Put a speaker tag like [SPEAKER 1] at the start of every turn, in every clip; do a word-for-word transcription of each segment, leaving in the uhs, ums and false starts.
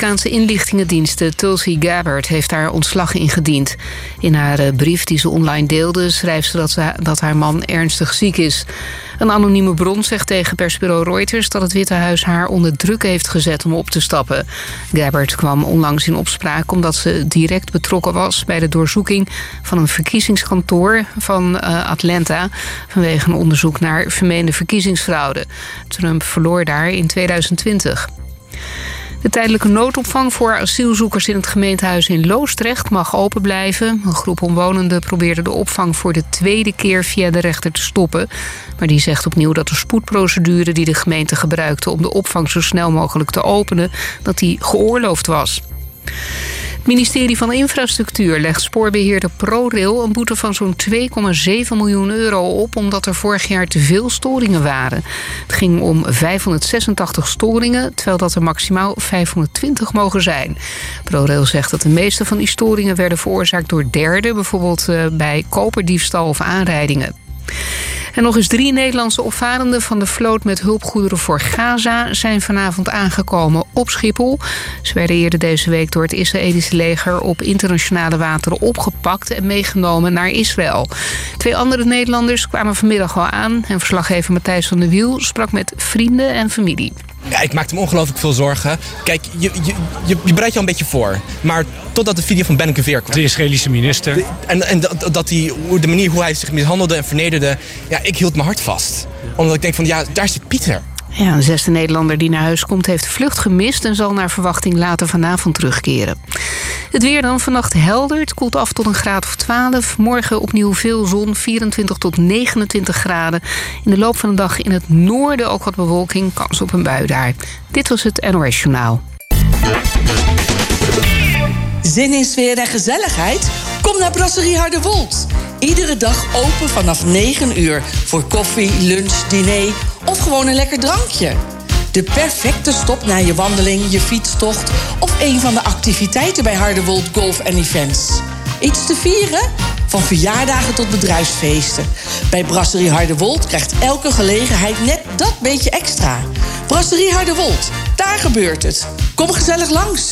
[SPEAKER 1] Amerikaanse inlichtingendiensten Tulsi Gabbard heeft haar ontslag ingediend. In haar brief die ze online deelde schrijft ze dat, ze dat haar man ernstig ziek is. Een anonieme bron zegt tegen persbureau Reuters dat het Witte Huis haar onder druk heeft gezet om op te stappen. Gabbard kwam onlangs in opspraak omdat ze direct betrokken was bij de doorzoeking van een verkiezingskantoor van uh, Atlanta vanwege een onderzoek naar vermeende verkiezingsfraude. Trump verloor daar in tweeduizend twintig. De tijdelijke noodopvang voor asielzoekers in het gemeentehuis in Loosdrecht mag open blijven. Een groep omwonenden probeerde de opvang voor de tweede keer via de rechter te stoppen. Maar die zegt opnieuw dat de spoedprocedure die de gemeente gebruikte om de opvang zo snel mogelijk te openen, dat die geoorloofd was. Het ministerie van Infrastructuur legt spoorbeheerder ProRail een boete van zo'n twee komma zeven miljoen euro op, omdat er vorig jaar te veel storingen waren. Het ging om vijfhonderdzesentachtig storingen, terwijl dat er maximaal vijfhonderdtwintig mogen zijn. ProRail zegt dat de meeste van die storingen werden veroorzaakt door derden, bijvoorbeeld bij koperdiefstal of aanrijdingen. En nog eens drie Nederlandse opvarenden van de vloot met hulpgoederen voor Gaza zijn vanavond aangekomen op Schiphol. Ze werden eerder deze week door het Israëlische leger op internationale wateren opgepakt en meegenomen naar Israël. Twee andere Nederlanders kwamen vanmiddag al aan en verslaggever Matthijs van der Wiel sprak met vrienden en familie.
[SPEAKER 2] Ja, ik maakte me ongelooflijk veel zorgen. Kijk, je, je, je, je bereidt je al een beetje voor. Maar totdat de video van Ben Gvir kwam.
[SPEAKER 3] De Israëlische minister.
[SPEAKER 2] De, en en dat, dat die, de manier hoe hij zich mishandelde en vernederde. Ja, ik hield mijn hart vast. Omdat ik denk van, ja, daar zit Pieter.
[SPEAKER 1] Ja, een zesde Nederlander die naar huis komt heeft de vlucht gemist en zal naar verwachting later vanavond terugkeren. Het weer dan vannacht helder. Het koelt af tot een graad of twaalf. Morgen opnieuw veel zon, vierentwintig tot negenentwintig graden. In de loop van de dag in het noorden ook wat bewolking, kans op een bui daar. Dit was het N O S Journaal.
[SPEAKER 4] Zin in sfeer en gezelligheid? Kom naar Brasserie Harderwold. Iedere dag open vanaf negen uur voor koffie, lunch, diner of gewoon een lekker drankje. De perfecte stop na je wandeling, je fietstocht of een van de activiteiten bij Harderwold Golf en Events. Iets te vieren? Van verjaardagen tot bedrijfsfeesten. Bij Brasserie Harderwold krijgt elke gelegenheid net dat beetje extra. Brasserie Harderwold, daar gebeurt het. Kom gezellig langs.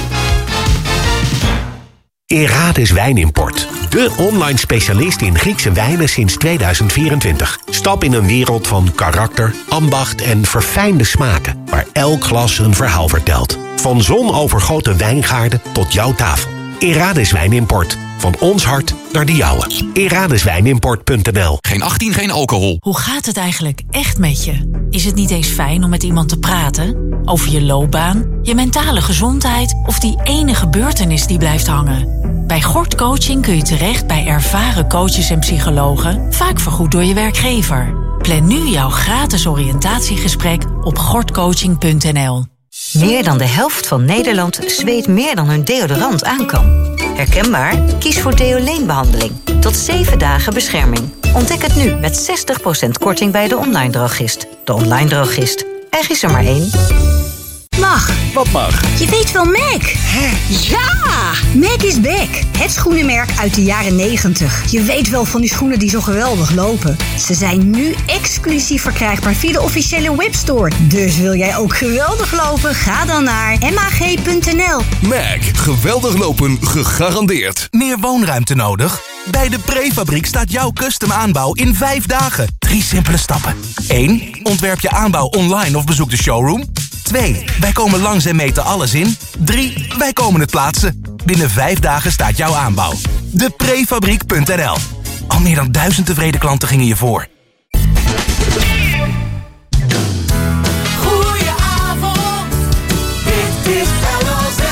[SPEAKER 5] Erades Wijnimport. De online specialist in Griekse wijnen sinds tweeduizend vierentwintig. Stap in een wereld van karakter, ambacht en verfijnde smaken, waar elk glas een verhaal vertelt. Van zonovergoten wijngaarden tot jouw tafel. Erades Wijnimport. Van ons hart naar de jouwe. Eradeswijnimport punt n l.
[SPEAKER 6] Geen achttien, geen alcohol.
[SPEAKER 7] Hoe gaat het eigenlijk echt met je? Is het niet eens fijn om met iemand te praten? Over je loopbaan, je mentale gezondheid of die ene gebeurtenis die blijft hangen? Bij Gort Coaching kun je terecht bij ervaren coaches en psychologen, vaak vergoed door je werkgever. Plan nu jouw gratis oriëntatiegesprek op gortcoaching punt n l.
[SPEAKER 8] Meer dan de helft van Nederland zweet meer dan hun deodorant aan kan. Herkenbaar? Kies voor Deoleen-behandeling. Tot zeven dagen bescherming. Ontdek het nu met zestig procent korting bij de online drogist. De online drogist. Er is er maar één.
[SPEAKER 9] Mag.
[SPEAKER 3] Wat mag?
[SPEAKER 9] Je weet wel Mac.
[SPEAKER 3] Hè?
[SPEAKER 9] Ja! Mac is back. Het schoenenmerk uit de jaren negentig. Je weet wel van die schoenen die zo geweldig lopen. Ze zijn nu exclusief verkrijgbaar via de officiële webstore. Dus wil jij ook geweldig lopen? Ga dan naar m a g punt n l.
[SPEAKER 6] Mac. Geweldig lopen gegarandeerd.
[SPEAKER 10] Meer woonruimte nodig? Bij de Prefabriek staat jouw custom aanbouw in vijf dagen. Drie simpele stappen. één. Ontwerp je aanbouw online of bezoek de showroom. twee. Wij komen langs en meten alles in. drie. Wij komen het plaatsen. Binnen vijf dagen staat jouw aanbouw. de prefabriek punt n l. Al meer dan duizend tevreden klanten gingen je voor.
[SPEAKER 11] Goedenavond, dit is L O Z.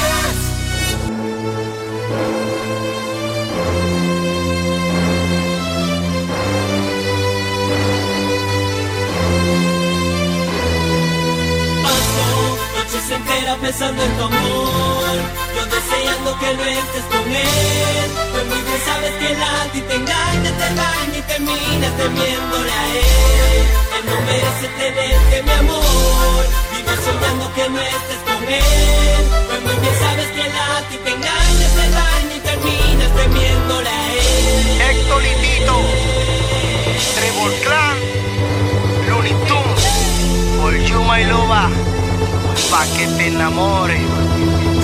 [SPEAKER 11] Se entera pensando en tu amor, yo deseando que no estés con él. Pues muy bien sabes que él a ti te engaña, te daña y terminas temiéndole a él. Él no merece tenerte, mi amor. Vive soñando que no estés con él. Pues muy bien sabes que él a ti te engaña, te daña y terminas temiéndole a él.
[SPEAKER 12] Héctor y Tito, Trevor Clan, Looney Tunes, por Yuma y Loba. Pa' que te enamores.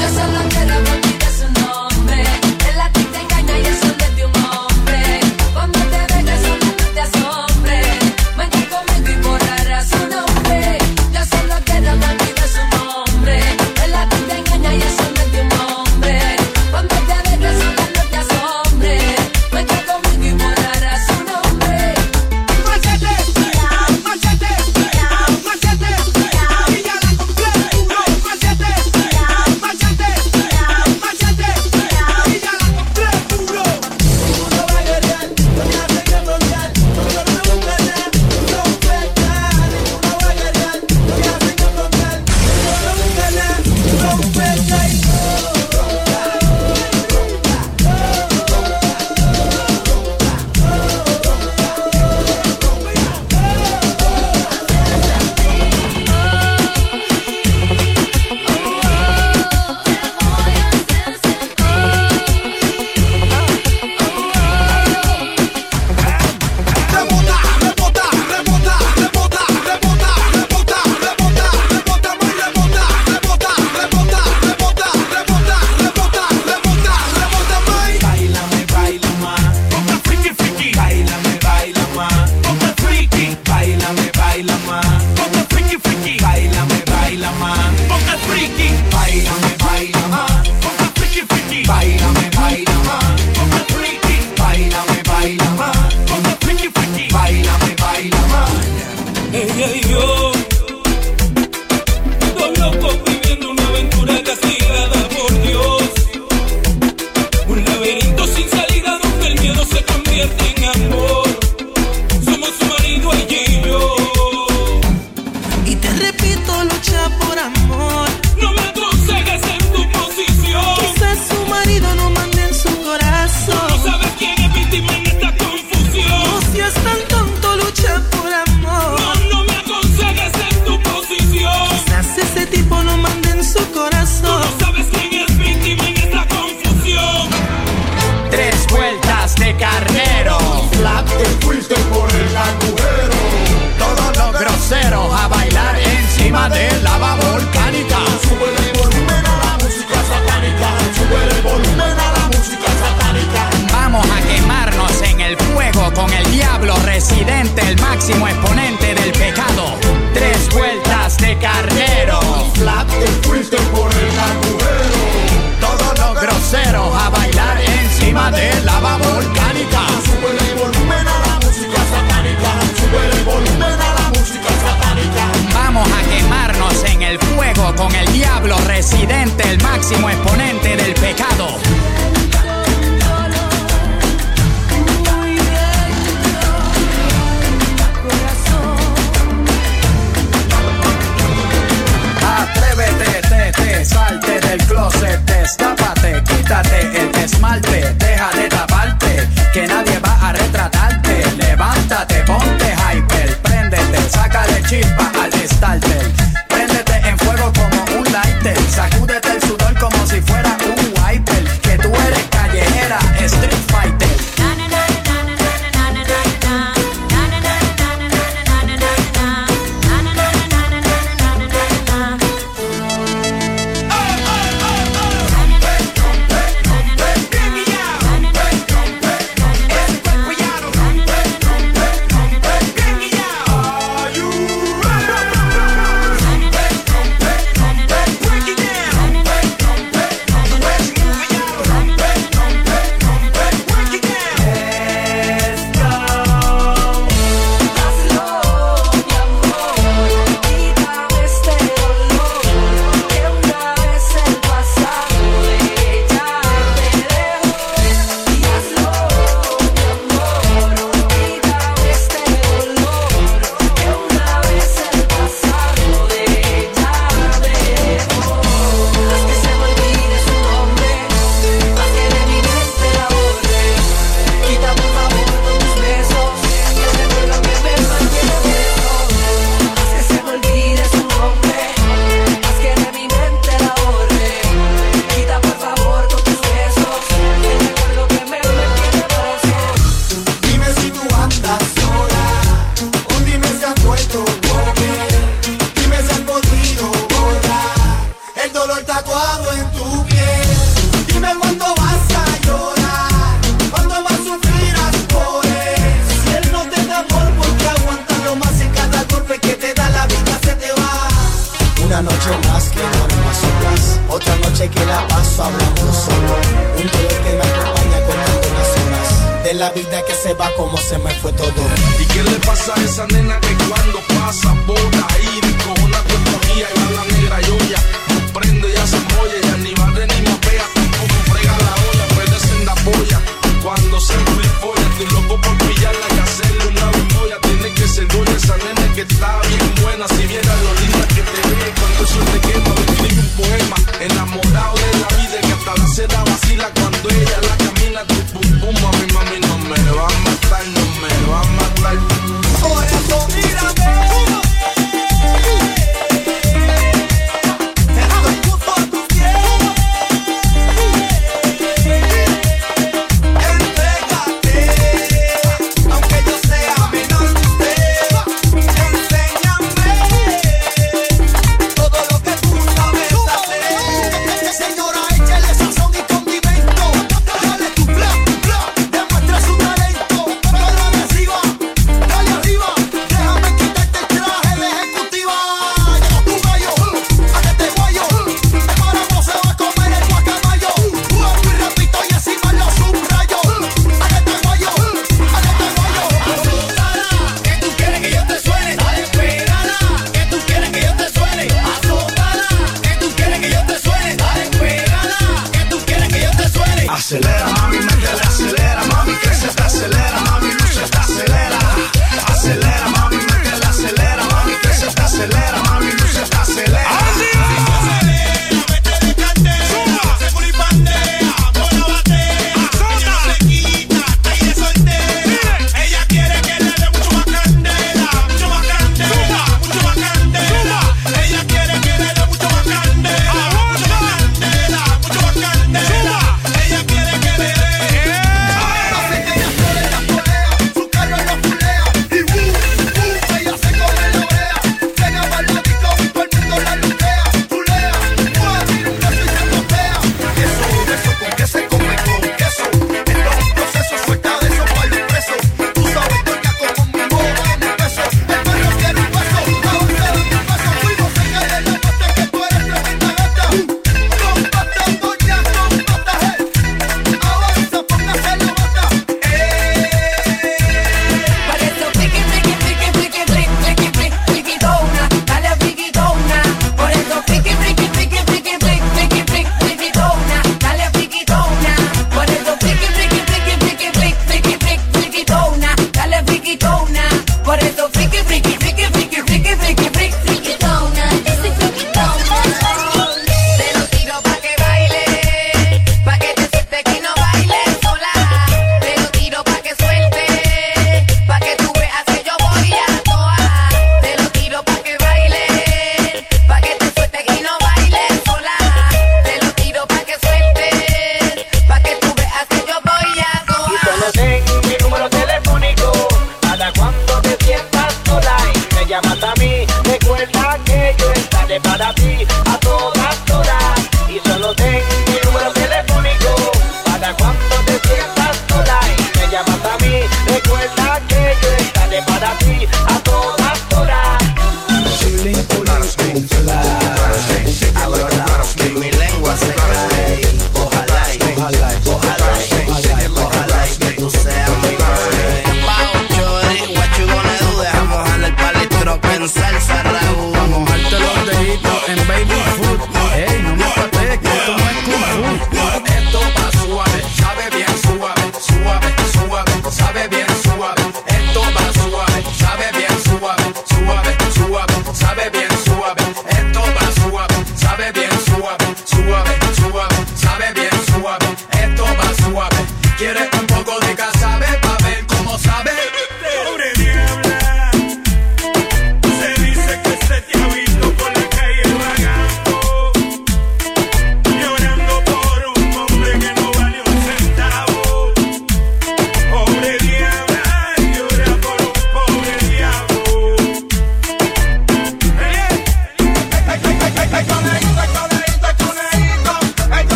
[SPEAKER 3] la vida que se va como se me fue todo.
[SPEAKER 13] ¿Y qué le pasa a esa nena que cuando pasa por ahí con una tecnología y va la negra y olla? No prende, ya se molla, ya ni barre ni mapea, tampoco frega la olla, puede ser la polla. Cuando se flipolla, estoy loco por pillarla y hacerle una bimbolla. Tiene que ser doña esa nena que está bien buena. Si viera lo linda que te ve, cuando eso te quema, me escribe un poema enamorado. Acelera, mami, métele, acelera, mami, que se te acelera, mami, luce, te acelera. Acelera, mami, métele, acelera, mami, que se te acelera, mami, luce, te acelera.
[SPEAKER 11] Ella quiere que le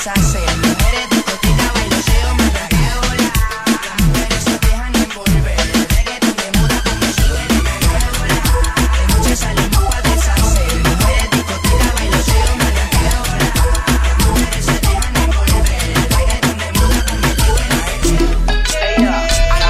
[SPEAKER 14] deshacer. Mujeres, discoteca, bailoteo, maraqueo, la. Las mujeres se dejan envolver. El reggaetón de moda como sube de mejor. De noche salimos pa' deshacer. Mujeres, discoteca, bailoteo, maraqueo, la. Las mujeres se dejan envolver. El reggaetón de moda como sube de mejor.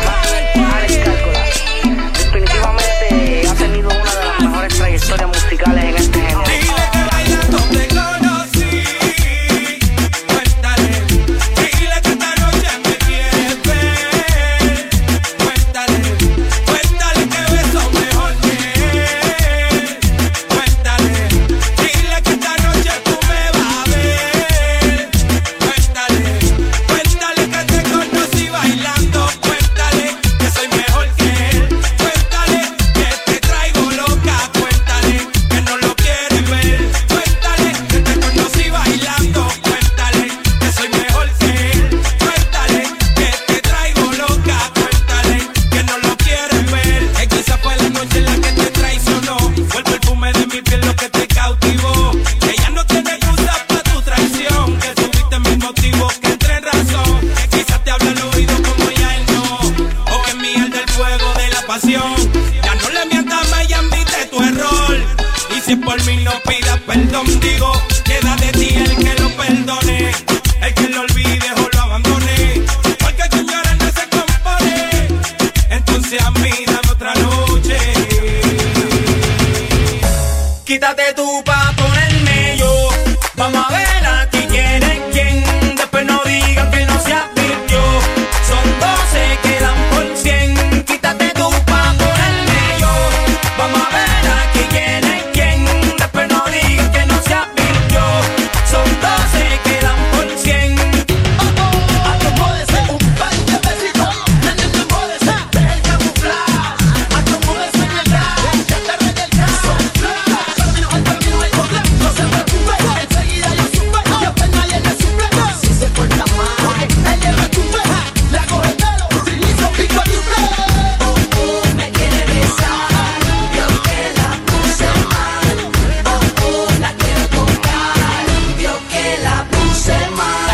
[SPEAKER 15] Definitivamente ha tenido una de las mejores trayectorias musicales en este género.
[SPEAKER 11] Dile que bailando te conocí. Cuéntale, dile que esta noche me quieres ver. Cuéntale, cuéntale que beso mejor que él. Cuéntale, dile que esta noche tú me vas a ver. Cuéntale, cuéntale que te conocí bailando. Cuéntale que soy mejor que él. Cuéntale que te traigo loca. Cuéntale que no lo quieres ver. Cuéntale que te conocí bailando. Cuéntale que soy mejor que él. Cuéntale que te traigo loca. Cuéntale que no lo quieres ver. Es que esa fue la noche en la que te traicionó. Fue el perfume de mi piel lo que te cautivó. Que ya no tiene excusa para tu traición. Que tuviste mis motivos que entré en razón. Que quizás te habla al oído como ya él no. O que mi del fuego de la pasión. Ya no le mientas más y admite tu error. Y si por mí no pidas perdón, digo, queda de ti el que lo perdone. El que lo olvide o lo abandone. Porque tu llorar no se compone. Entonces a mí dame otra noche. Quítate tú pa' ponerme yo. Vamos a ver aquí quién es quién. Después no digan que no se advirtió. Son doce, quedan por cien. Quítate tú pa' ponerme yo. Vamos a ver aquí quién es quién. Después no digan que no se advirtió. Son doce, quedan por cien.
[SPEAKER 16] Acomódese un par de besitos. Nene, no moleste, deja el camuflaje. Acomódese en el rap. Ya te arreglé el caso. Camino al camino al doble. No se preocupe, enseguida yo supe. Que a nadie le suple. Si se porta mal, él le retuve. La coge el pelo, utilizo pico y suple.
[SPEAKER 14] Oh, oh, me quiere besar. Vio que la puse mal. Oh, oh, la quiero tocar. Vio que la puse mal.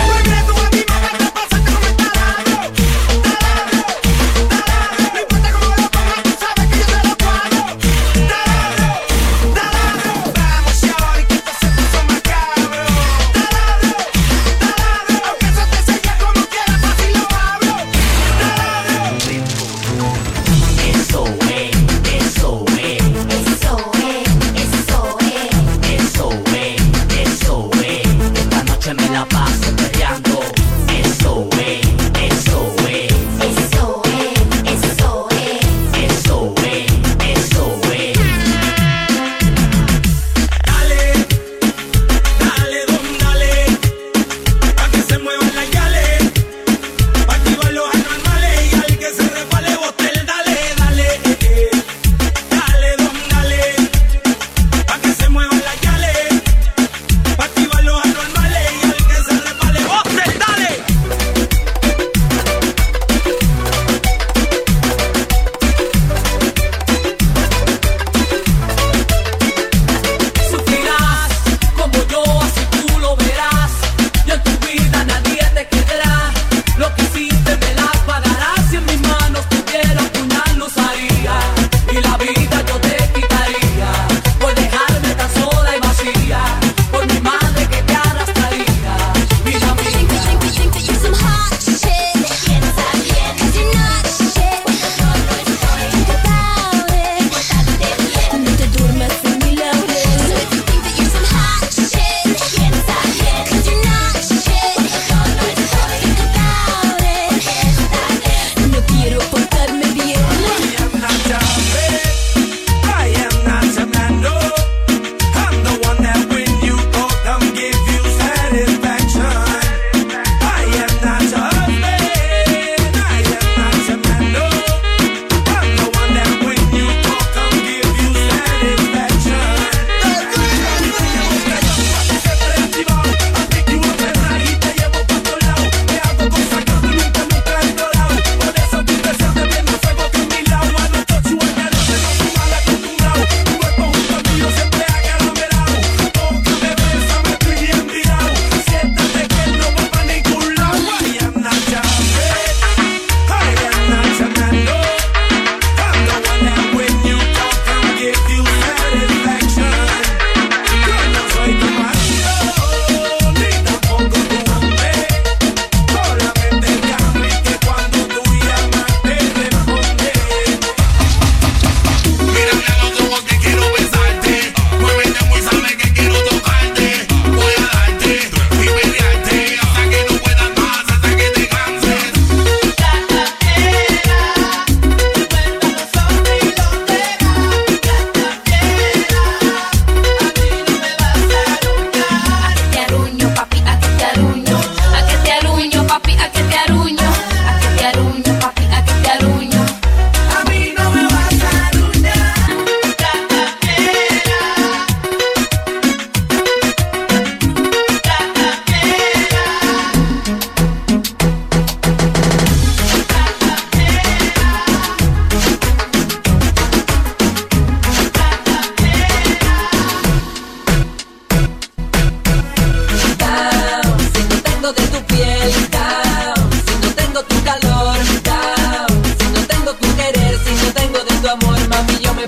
[SPEAKER 11] Eso es, eso es, eso es, eso es, eso es, eso es. Esta noche me la paso peleando. Eso es, eso es, eso es, eso es, eso es, eso es. Dale, dale, don, dale, pa' que se muevan las yales, pa' activar los anormales y al que se resbale bote el dale, dale, eh, eh. Dale, don, dale, pa' que se muevan las yales, pa' activar los anormales y al que se resbale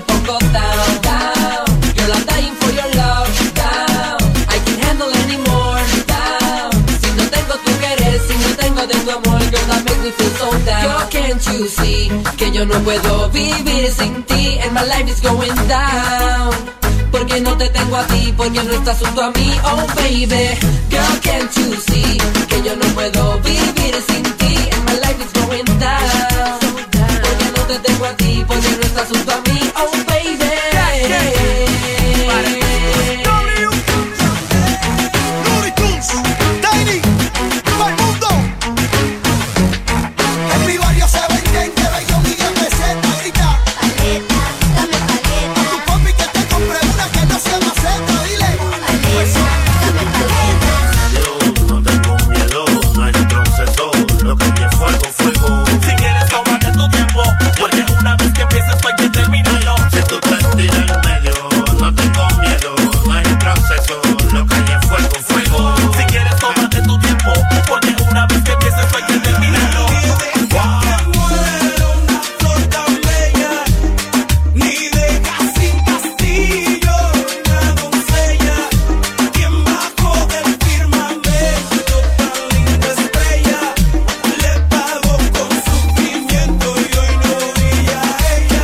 [SPEAKER 17] pongo down, down. Girl, I'm dying for your love, down. I can't handle anymore, down. Si no tengo tu querer, si no tengo de tu amor, girl, that makes me feel so down. Girl, can't you see que yo no puedo vivir sin ti? And my life is going down. Porque no te tengo a ti, porque no estás junto a mí, oh baby. Girl, can't you see que yo no puedo vivir sin ti? And my life is going down. Porque no te tengo a ti, porque no estás junto a mí, oh baby.
[SPEAKER 16] Looney Tunes, Tiny, Raimundo. En mi barrio se venden de Bellón y de peseta, grita. Paleta, dame paleta. A tu papi que te compre una que no se maceta, dile. Paleta, dame paleta.
[SPEAKER 18] Yo no tengo miedo, no hay proceso. Lo que es fuego, fuego. Si quieres tómate tu tiempo, porque una vez que empieces hay que terminarlo. Si tú te tiras en medio, no tengo miedo, no hay proceso. Lo que es fuego, fuego. Si quieres tómate tu tiempo, porque una vez que empieces hay que terminarlo.
[SPEAKER 16] Ni de casín castillo, una doncella, quien bajó del firmamento tan linda estrella, le pagó con sufrimiento y hoy no brilla ella.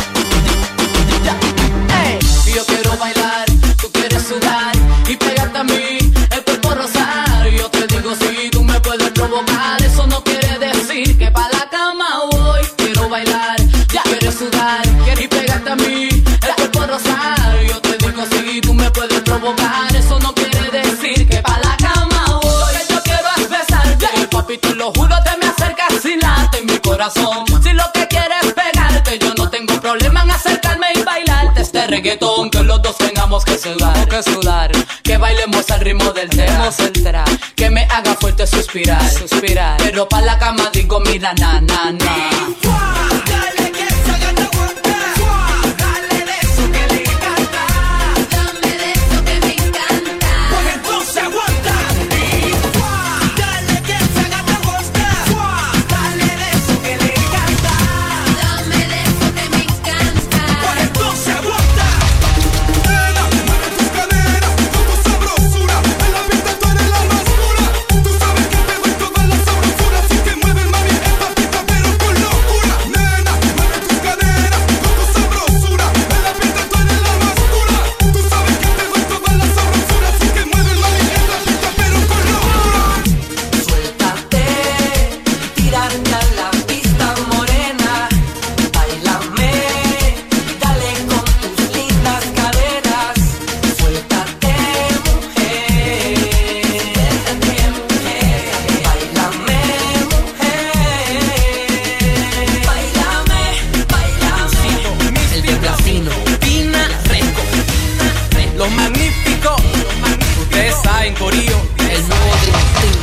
[SPEAKER 17] Hey, yo quiero bailar, tú quieres sudar y pegarte a mí, el cuerpo rosar. Yo te digo si tú me puedes provocar, eso no quiere decir que pa' la cama voy. Quiero bailar, ya quieres sudar y pegarte a mí, el cuerpo rosar. Yo te digo si tú me puedes provocar, eso no quiere decir que pa' la cama voy. Lo que yo quiero es besarte, papi, te lo juro, te me acercas y late en mi corazón. Si lo que quieres es pegarte, yo no tengo problema en acercarme y bailarte este reggaetón, que los dos tengamos que sudar, que sudar, que bailemos al ritmo del tema, que me haga fuerte suspirar, suspirar, pero pa' la cama digo mira na na na.
[SPEAKER 16] Dale que esa gata aguanta, dale de eso que le encanta, dame de eso que me encanta, pues entonces aguanta. Dale que esa gata aguanta, dale de eso que le encanta, dame de eso que me encanta, pues entonces aguanta. Nena, mueve tus caderas con tu sabrosura, en la pista tú eres la más dura. Tú sabes que te doy toda la sabrosura, así que mueve mami esta pista pero con locura. Nena, mueve tus caderas con tu sabrosura, en la pista tú eres la más dura. Tú sabes que te doy toda la sabrosura, así que mueve mami esta pista pero con locura.
[SPEAKER 17] Suéltate, tírate a la pista morena, bailame, dale con tus lindas caderas. Suéltate mujer, suéltate mujer, bailame mujer, bailame, bailame. El Vibratino, Pina Reco, los magníficos, ustedes saben, corillo, el nuevo Dream Team.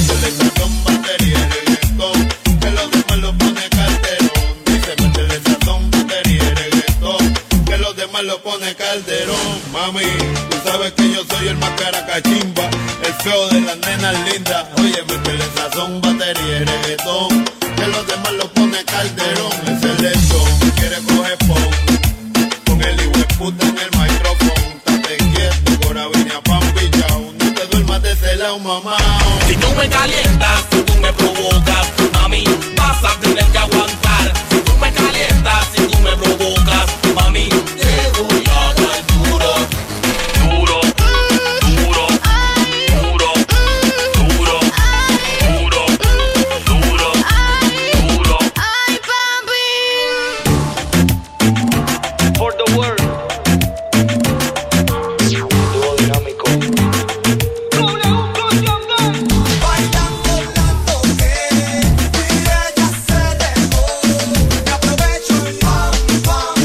[SPEAKER 18] Que los demás lo pone Calderón. Dice, métele sazón, batería y reggaetón. Que los demás lo pone Calderón. Mami, tú sabes que yo soy el más caracachimba, el feo de las nenas lindas. Oye, métele sazón, batería y reggaetón. Que los demás lo pone Calderón. Es el lento, quiere coger pon. Con el hijo de puta en el micrófono. Estate quieto, Coravina, pan pichao. No te duermas de ese lado, mamá.
[SPEAKER 19] Si tú me calientas, si tú me provocas, mami, vas a tener que aguantar. Si tú me calientas, si tú me provocas, mami, te voy a dar duro, duro, duro, duro, duro, duro, duro, duro.
[SPEAKER 16] Ay, papi.
[SPEAKER 19] For the world. Dúo dinámico.
[SPEAKER 16] Bailando la toque, mira ya se dejó. Me aprovecho y pam, pam.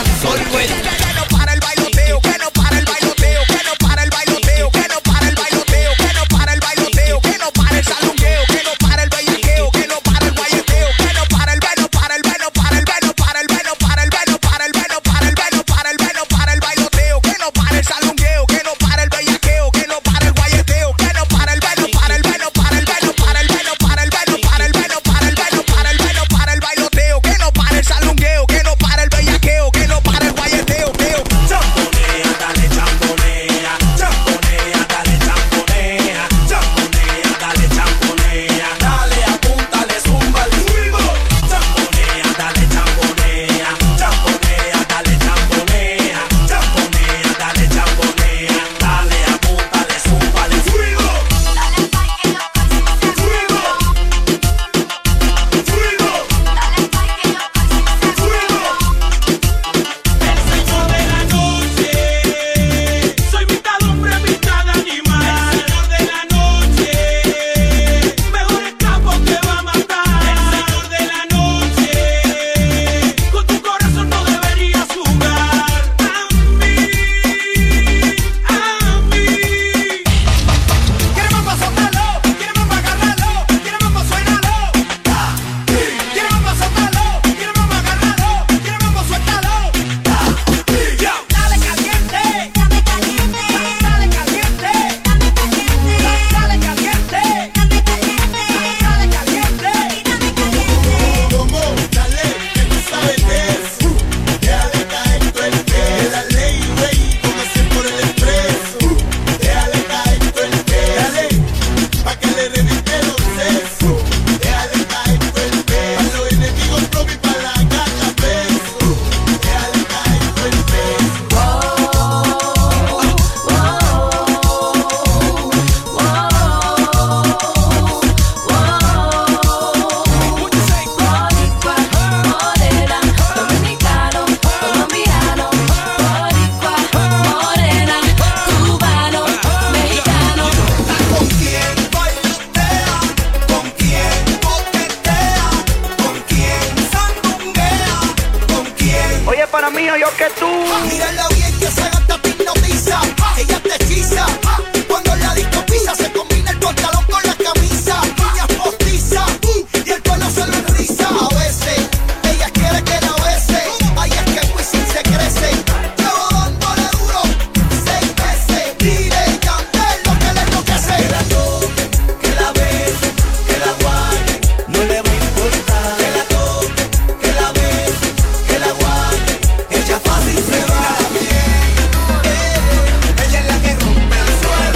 [SPEAKER 16] dancehall well. Que no para el bailoteo, que no para el bailoteo, que no para el bailoteo, que no para el bailoteo, que no para el bailoteo, que no para el salungueo, que no para el bellaqueo, que no para el guayeteo, que no para el veno, para el veno, para el veno, para el veno, para el veno, para el veno, para el veno, para el veno, para el bailoteo, que no para el salungueo, que no para el bellaqueo, que no para el guayeteo, que no para el veno, para el veno, para el veno, para el veno, para el veno, para el veno, para el veno, para el veno, para el bailoteo, que no para el salungueo, que no para el bellaqueo, que no para el guayeteo, teo.
[SPEAKER 19] Champonea, dale champonea, champonea, dale champonea, champonea, dale champonea, dale apúntale, zúmbale. Champonea, dale champonea, champonea, dale champonea, champonea, dale champonea, dale apúntale, zúmbale.
[SPEAKER 16] Señor de la noche, soy mitad hombre, mitad animal. El señor de la noche, mejor escapo te va a matar. El señor de la noche, con tu corazón no deberías jugar. A mí, a mí. Quiere mamá, soltalo, quiere mamá, agárralo, quiere mamá, suénalo. Quiere mamá, soltalo, quiere mamá, agárralo, quiere mamá, suéltalo. Dale caliente, dale caliente, dale caliente, dale caliente, dale caliente.
[SPEAKER 18] Como, dale, que tú sabes que es. Déjale caer tu el que la ley, güey, póngase por el expreso. Déjale caer tu el que, dale, pa' que le reviente los sesos. Déjale caer tu el que, pa' los enemigos propios y pa' la gata peso. Déjale caer tu el que.
[SPEAKER 17] Morena, dominicano, colombiano, boricua, morena, cubano, mexicano.
[SPEAKER 16] ¿Con quién bailotea? ¿Con quién coquetea? ¿Con quién sandunguea? ¿Con quién?
[SPEAKER 15] Oye, para mí, yo que tú.
[SPEAKER 16] Mírala bien que esa gata te hipnotiza. Ella te hechiza. Cuando la disco pisa se combina el pantalón con la camisa. Uñas postizas y el pelo se lo enriza. A veces ella quiere que la bese. Ay, es que Wisin se crece. Llevo dándole duro seis meses. Mire, Yandel lo que le enloquece. Que la toque, que la bese, que la guarde. No le va a importar. Que la toque, que la bese, que la guarde. Ella fácil se va bien. Eh, ella es la que rompe el suelo.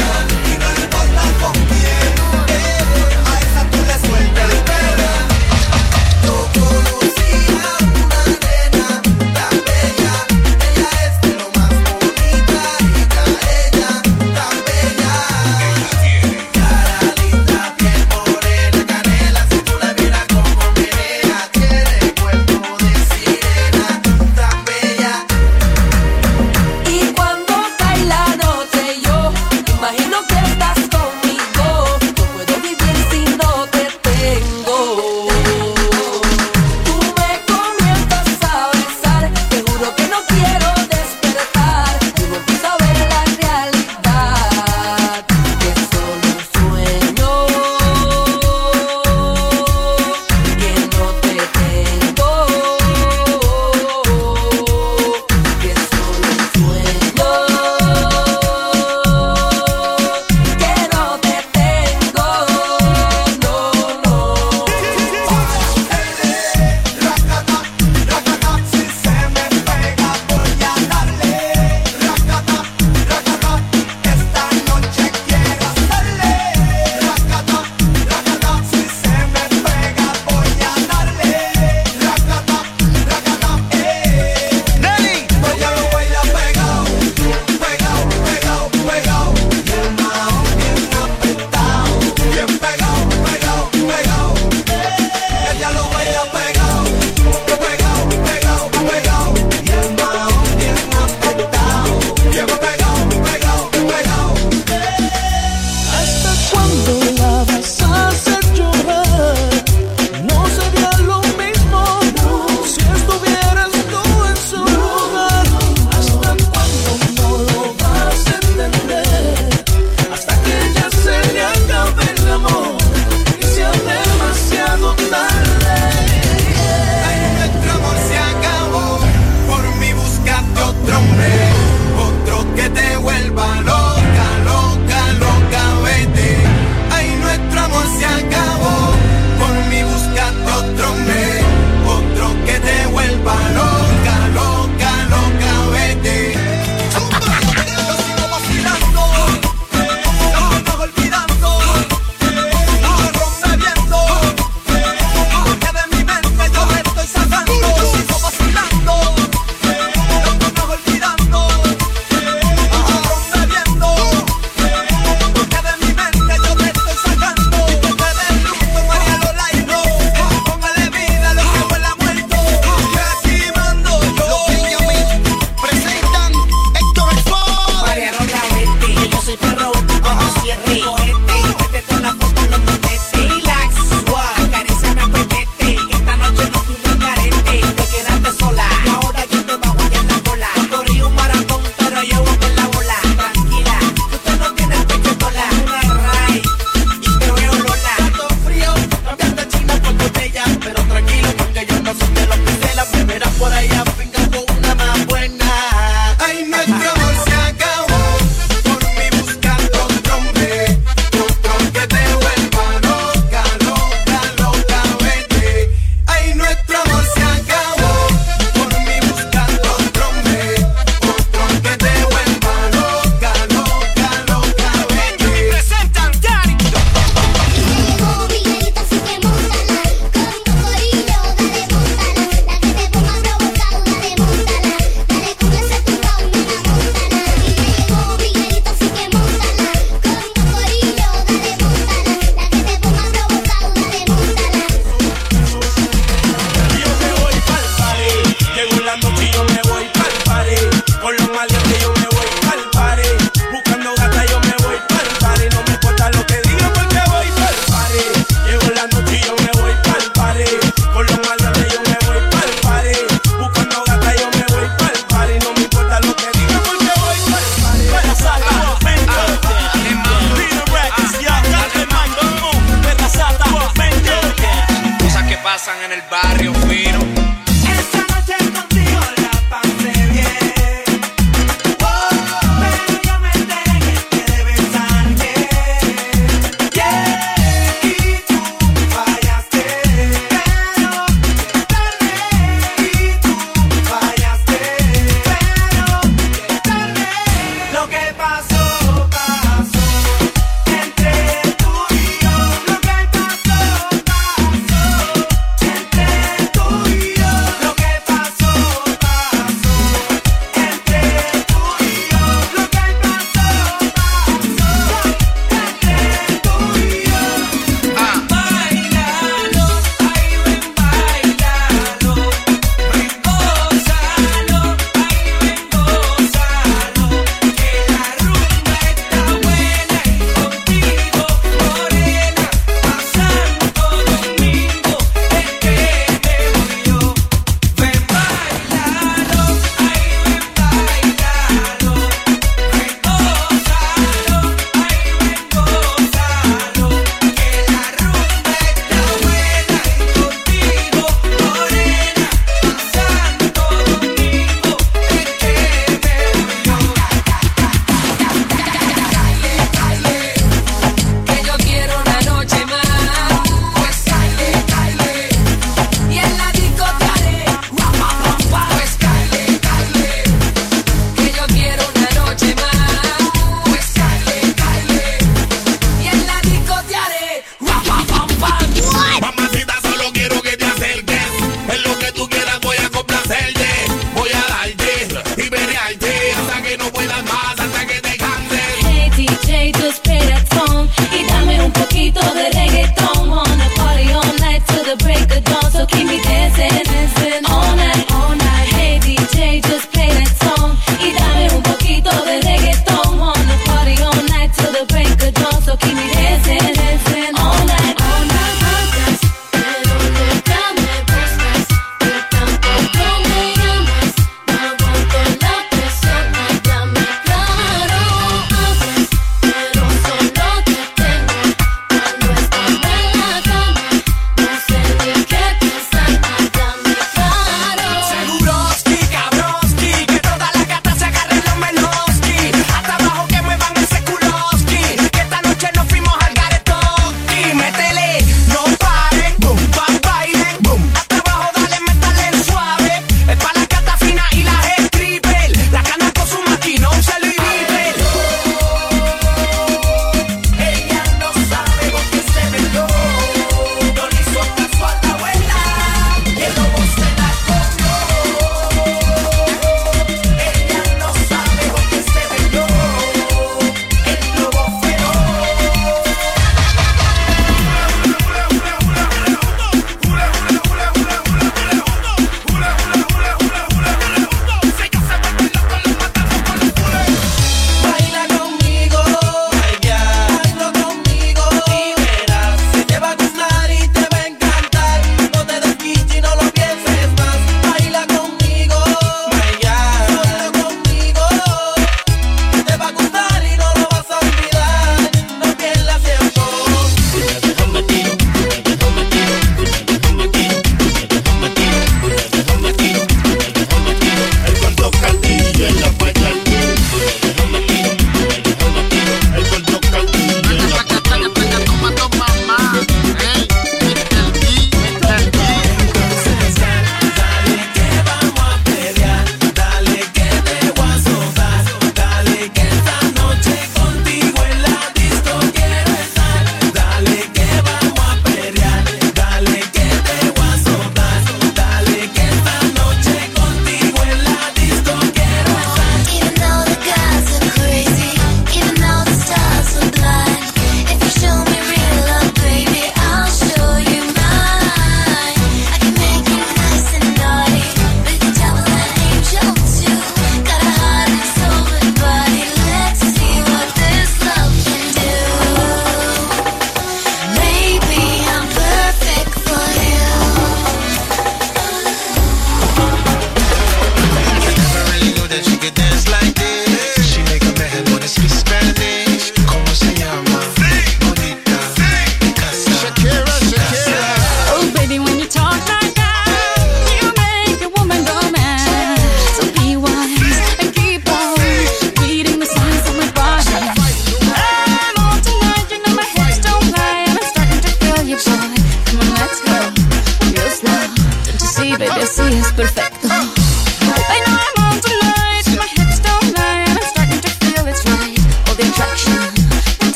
[SPEAKER 19] Llegó la noche y yo me voy pa'l party. Con los maleantes yo me voy pa'l party. Buscando gata yo me voy pa'l party. No me importa lo que digan porque voy pa'l party. Llegó la noche y yo me voy pa'l party. Con los maleantes yo me voy pa'l party. Buscando gata yo me voy pa'l party. No me importa lo que digan porque voy pa'l party. Pedasata, vente. Peter Records, ya, dale mango. Pedasata, vente.
[SPEAKER 20] Cosas que pasan en el barrio fino.
[SPEAKER 16] Esta noche contigo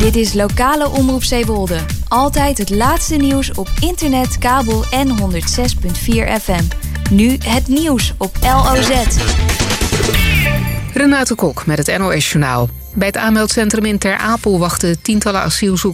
[SPEAKER 20] Dit is lokale Omroep Zeewolde. Altijd het laatste nieuws op internet, kabel en honderd zes komma vier F M. Nu het nieuws op L O Z.
[SPEAKER 1] Renate Kok met het N O S Journaal. Bij het aanmeldcentrum in Ter Apel wachten tientallen asielzoekers